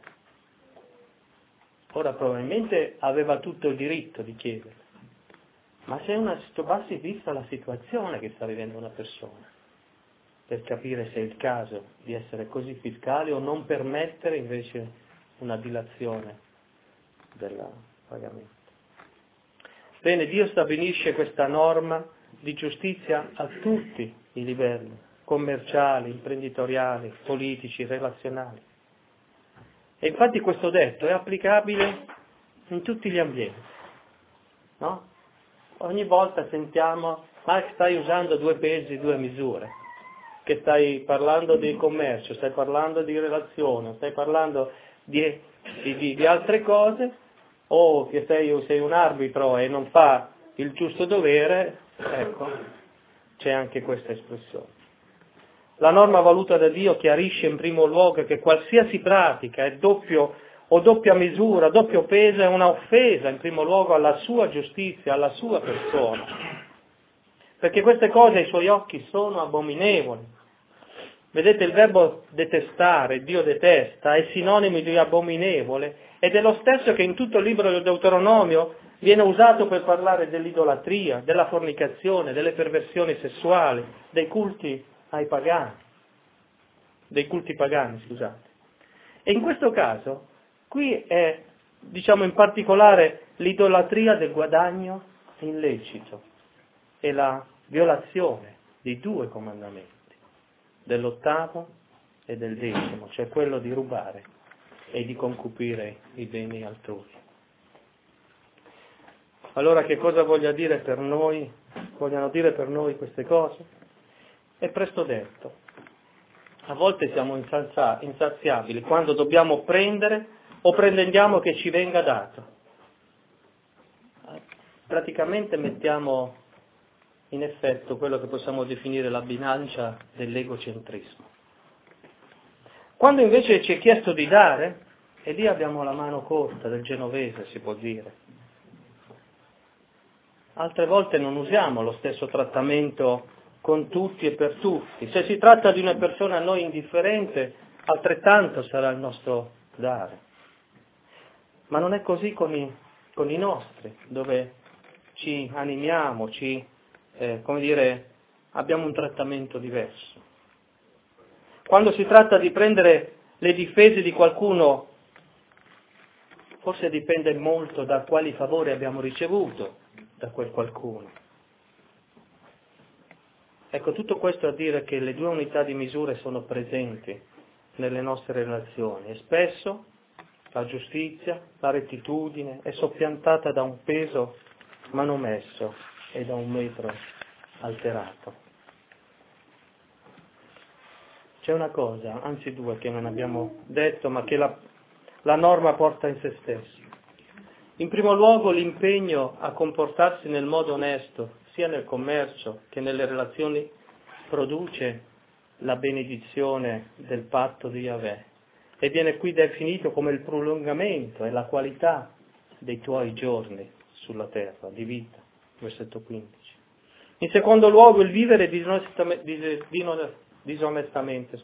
Ora probabilmente aveva tutto il diritto di chiedere, ma se basti vista la situazione che sta vivendo una persona, per capire se è il caso di essere così fiscali o non permettere invece una dilazione del pagamento. Bene, Dio stabilisce questa norma di giustizia a tutti i livelli, commerciali, imprenditoriali, politici, relazionali. E infatti questo detto è applicabile in tutti gli ambienti, no? Ogni volta sentiamo: ma stai usando 2 pesi, 2 misure, che stai parlando di commercio, stai parlando di relazione, stai parlando di altre cose, o che sei un arbitro e non fa il giusto dovere. Ecco, c'è anche questa espressione. La norma voluta da Dio chiarisce in primo luogo che qualsiasi pratica è doppia misura, doppio peso, è una offesa in primo luogo alla sua giustizia, alla sua persona. Perché queste cose ai suoi occhi sono abominevoli. Vedete, il verbo detestare, Dio detesta, è sinonimo di abominevole ed è lo stesso che in tutto il libro del Deuteronomio viene usato per parlare dell'idolatria, della fornicazione, delle perversioni sessuali, dei culti ai pagani, dei culti pagani, scusate. E in questo caso, qui è, in particolare, l'idolatria del guadagno illecito è la violazione di 2 comandamenti, dell'8° e del 10°, cioè quello di rubare e di concupire i beni altrui. Allora che cosa vogliono dire per noi queste cose? È presto detto. A volte siamo insaziabili quando dobbiamo prendere o pretendiamo che ci venga dato. Praticamente mettiamo in effetto quello che possiamo definire la bilancia dell'egocentrismo. Quando invece ci è chiesto di dare, e lì abbiamo la mano corta del genovese, si può dire. Altre volte non usiamo lo stesso trattamento con tutti e per tutti. Se si tratta di una persona a noi indifferente, altrettanto sarà il nostro dare. Ma non è così con i nostri, dove ci animiamo, abbiamo un trattamento diverso. Quando si tratta di prendere le difese di qualcuno, forse dipende molto da quali favori abbiamo ricevuto da quel qualcuno. Ecco, tutto questo a dire che le 2 unità di misure sono presenti nelle nostre relazioni e spesso la giustizia, la rettitudine è soppiantata da un peso manomesso e da un metro alterato. C'è una cosa, anzi 2, che non abbiamo detto, ma che la norma porta in se stessa. In primo luogo l'impegno a comportarsi nel modo onesto, sia nel commercio che nelle relazioni, produce la benedizione del patto di Yahweh e viene qui definito come il prolungamento e la qualità dei tuoi giorni sulla terra, di vita, versetto 15. In secondo luogo il vivere disonestamente,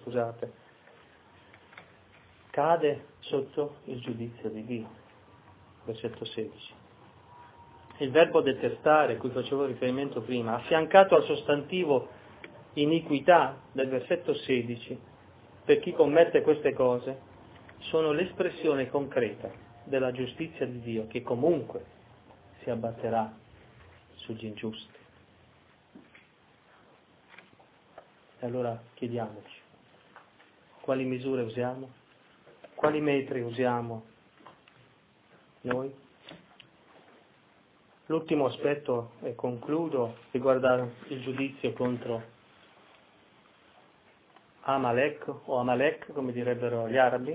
cade sotto il giudizio di Dio, versetto 16. Il verbo detestare, a cui facevo riferimento prima, affiancato al sostantivo iniquità del versetto 16, per chi commette queste cose, sono l'espressione concreta della giustizia di Dio che comunque si abbatterà sugli ingiusti. E allora chiediamoci, quali misure usiamo? Quali metri usiamo noi? L'ultimo aspetto, e concludo, riguarda il giudizio contro Amalek, o Amalek, come direbbero gli arabi.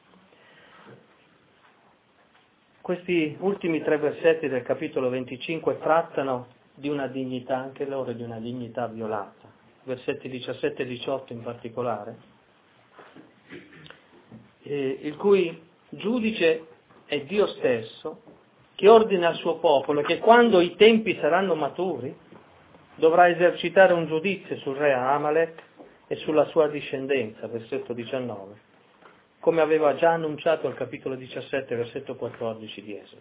Questi ultimi 3 versetti del capitolo 25 trattano di una dignità, anche loro di una dignità violata. Versetti 17 e 18 in particolare, il cui giudice è Dio stesso, che ordina al suo popolo che quando i tempi saranno maturi dovrà esercitare un giudizio sul re Amalek e sulla sua discendenza, versetto 19, come aveva già annunciato al capitolo 17, versetto 14 di Esodo.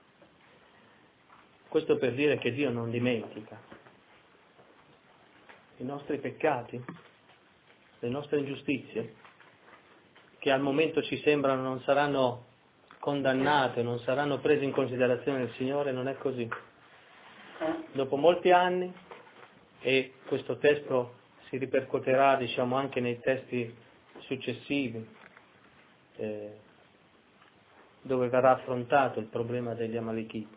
Questo per dire che Dio non dimentica i nostri peccati, le nostre ingiustizie, che al momento ci sembrano non saranno condannate, non saranno prese in considerazione dal Signore. Non è così. Dopo molti anni, e questo testo si ripercuoterà anche nei testi successivi, dove verrà affrontato il problema degli Amalechiti.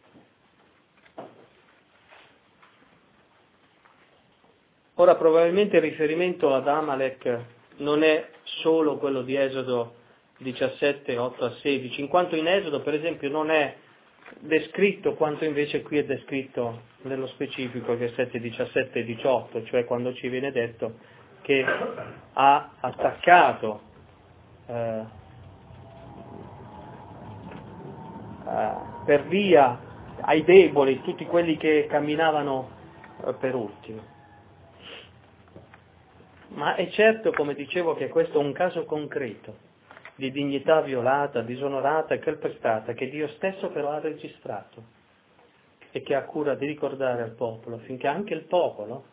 Ora, probabilmente il riferimento ad Amalek non è solo quello di Esodo 17, 8 a 16, in quanto in Esodo, per esempio, non è descritto quanto invece qui è descritto nello specifico i versetti 17 e 18, cioè quando ci viene detto che ha attaccato per via ai deboli tutti quelli che camminavano per ultimi. Ma è certo, come dicevo, che questo è un caso concreto di dignità violata, disonorata e calpestata, che Dio stesso però ha registrato e che ha cura di ricordare al popolo, affinché anche il popolo,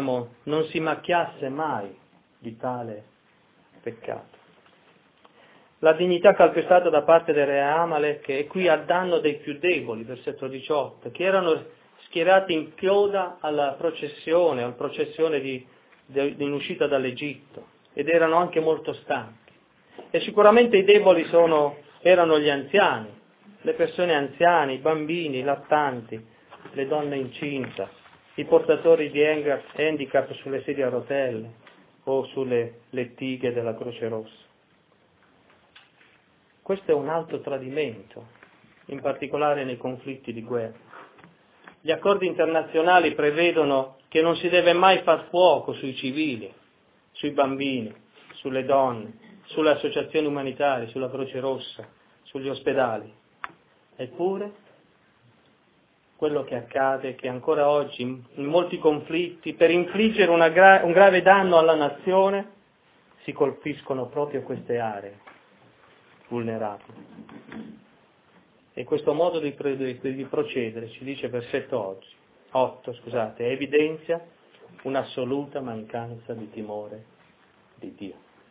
non si macchiasse mai di tale peccato. la dignità calpestata da parte del re Amalek è qui a danno dei più deboli, versetto 18, che erano schierati in coda alla processione in uscita dall'Egitto, ed erano anche molto stanchi. E sicuramente i deboli erano gli anziani, le persone anziane, i bambini, i lattanti, le donne incinta, i portatori di handicap sulle sedie a rotelle o sulle lettighe della Croce Rossa. Questo è un alto tradimento, in particolare nei conflitti di guerra. Gli accordi internazionali prevedono che non si deve mai far fuoco sui civili, sui bambini, sulle donne, sulle associazioni umanitarie, sulla Croce Rossa, sugli ospedali. Eppure, quello che accade è che ancora oggi, in molti conflitti, per infliggere un grave danno alla nazione, si colpiscono proprio queste aree vulnerabili. E questo modo di procedere, ci dice versetto 8, evidenzia un'assoluta mancanza di timore di Dio.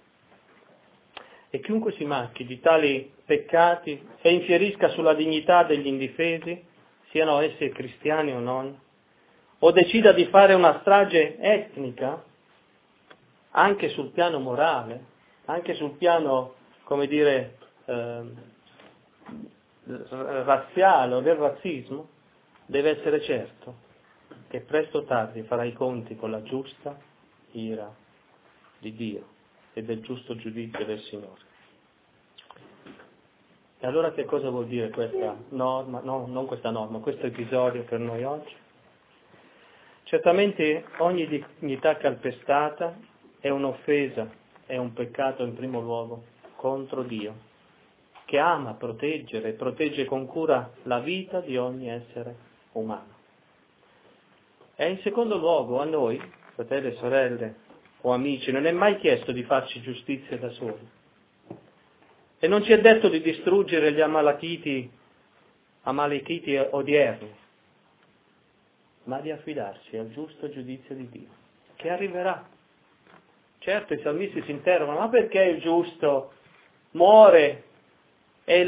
E chiunque si macchi di tali peccati e infierisca sulla dignità degli indifesi, siano essi cristiani o non, o decida di fare una strage etnica, anche sul piano morale, anche sul piano, razziale o del razzismo, deve essere certo che presto o tardi farà i conti con la giusta ira di Dio e del giusto giudizio del Signore. E allora che cosa vuol dire questa norma? No, non questa norma, questo episodio per noi oggi? Certamente ogni dignità calpestata è un'offesa, è un peccato in primo luogo contro Dio, che ama proteggere e protegge con cura la vita di ogni essere umano. E in secondo luogo a noi, fratelli e sorelle o amici, non è mai chiesto di farci giustizia da soli. E non ci è detto di distruggere gli amalechiti odierni, ma di affidarsi al giusto giudizio di Dio, che arriverà. Certo, i salmisti si interrogano, ma perché il giusto muore e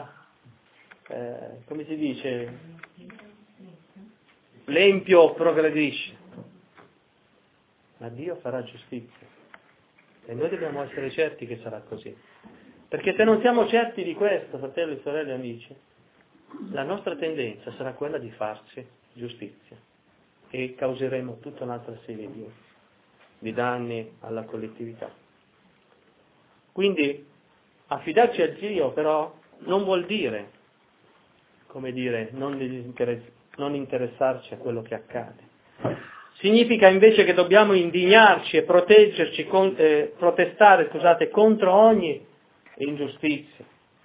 l'empio progredisce? Ma Dio farà giustizia. E noi dobbiamo essere certi che sarà così. Perché se non siamo certi di questo, fratelli, sorelle e amici, la nostra tendenza sarà quella di farci giustizia e causeremo tutta un'altra serie di danni alla collettività. Quindi affidarci a Dio però non vuol dire, non interessarci a quello che accade. Significa invece che dobbiamo indignarci e proteggerci, protestare contro ogni ingiustizia.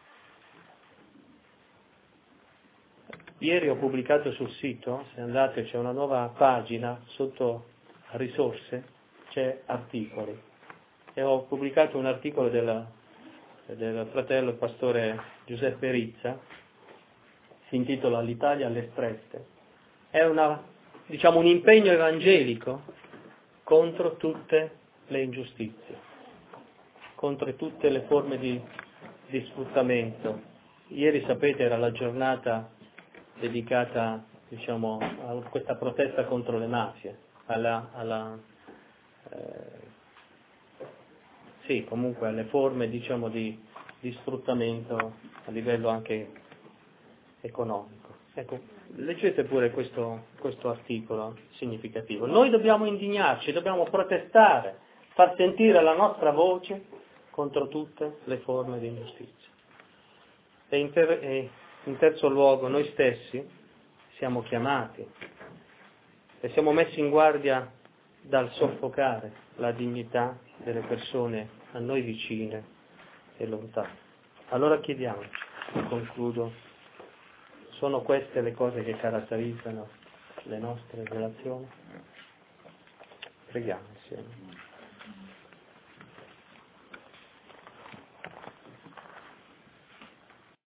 Ieri ho pubblicato sul sito, se andate c'è una nuova pagina, sotto risorse c'è articoli, e ho pubblicato un articolo del fratello il pastore Giuseppe Rizza, si intitola L'Italia alle strette. È un impegno evangelico contro tutte le ingiustizie, contro tutte le forme di sfruttamento. Ieri, sapete, era la giornata dedicata, a questa protesta contro le mafie, comunque alle forme, di sfruttamento a livello anche economico. Ecco, leggete pure questo articolo significativo. Noi dobbiamo indignarci, dobbiamo protestare, far sentire la nostra voce contro tutte le forme di ingiustizia. E in terzo luogo, noi stessi siamo chiamati e siamo messi in guardia dal soffocare la dignità delle persone a noi vicine e lontane. Allora chiediamoci, concludo, sono queste le cose che caratterizzano le nostre relazioni? Preghiamo insieme.